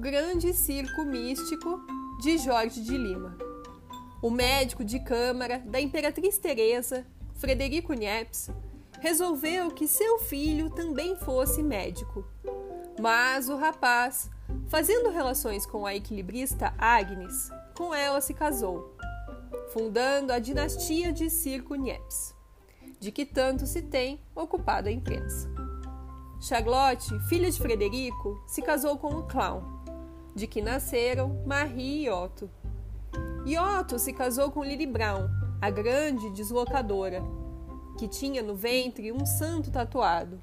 Grande Circo Místico, de Jorge de Lima. O médico de câmara da Imperatriz Teresa, Frederico Niepce, resolveu que seu filho também fosse médico. Mas o rapaz, fazendo relações com a equilibrista Agnes, com ela se casou, fundando a dinastia de Circo Niepce, de que tanto se tem ocupado a imprensa. Charlotte, filha de Frederico, se casou com um clown, de que nasceram Marie e Otto. E Otto se casou com Lily Brown, a grande deslocadora, que tinha no ventre um santo tatuado.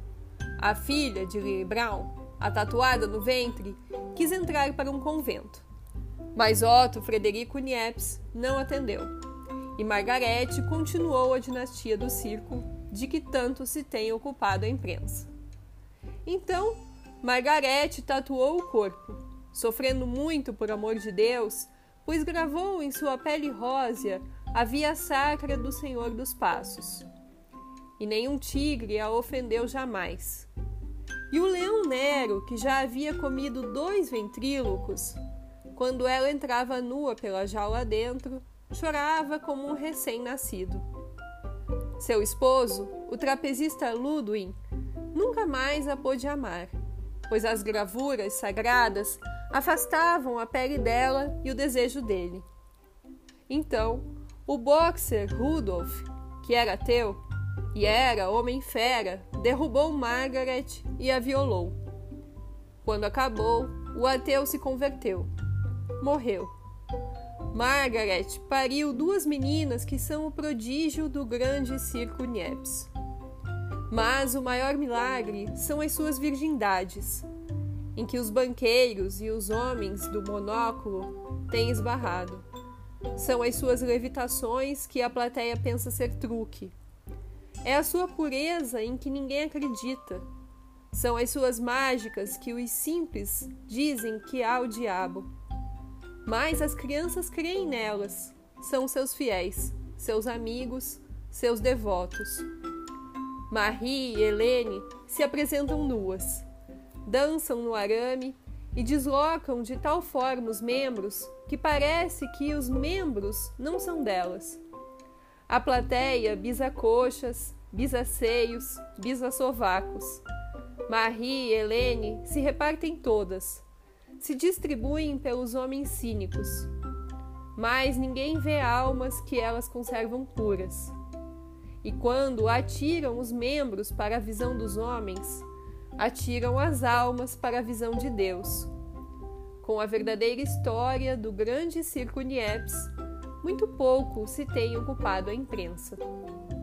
A filha de Lily Brown, a tatuada no ventre, quis entrar para um convento. Mas Otto Frederico Niepce não atendeu. E Margarete continuou a dinastia do circo, de que tanto se tem ocupado a imprensa. Então, Margarete tatuou o corpo, sofrendo muito por amor de Deus, pois gravou em sua pele rósea a via sacra do Senhor dos Passos. E nenhum tigre a ofendeu jamais. E o leão Nero, que já havia comido 2 ventrílocos, quando ela entrava nua pela jaula dentro, chorava como um recém-nascido. Seu esposo, o trapezista Ludwig, nunca mais a pôde amar, pois as gravuras sagradas afastavam a pele dela e o desejo dele. Então, o boxer Rudolf, que era ateu e era homem-fera, derrubou Margaret e a violou. Quando acabou, o ateu se converteu. Morreu. Margaret pariu 2 meninas que são o prodígio do grande circo Niepce. Mas o maior milagre são as suas virgindades, em que os banqueiros e os homens do monóculo têm esbarrado. São as suas levitações que a plateia pensa ser truque. É a sua pureza em que ninguém acredita. São as suas mágicas que os simples dizem que há o diabo. Mas as crianças creem nelas. São seus fiéis, seus amigos, seus devotos. Marie e Helene se apresentam nuas, dançam no arame e deslocam de tal forma os membros que parece que os membros não são delas. A plateia bisa coxas, bisa seios, bisa sovacos. Marie e Helene se repartem todas, se distribuem pelos homens cínicos, mas ninguém vê almas que elas conservam puras. E quando atiram os membros para a visão dos homens, atiram as almas para a visão de Deus. Com a verdadeira história do grande circo Niepce, muito pouco se tem ocupado a imprensa.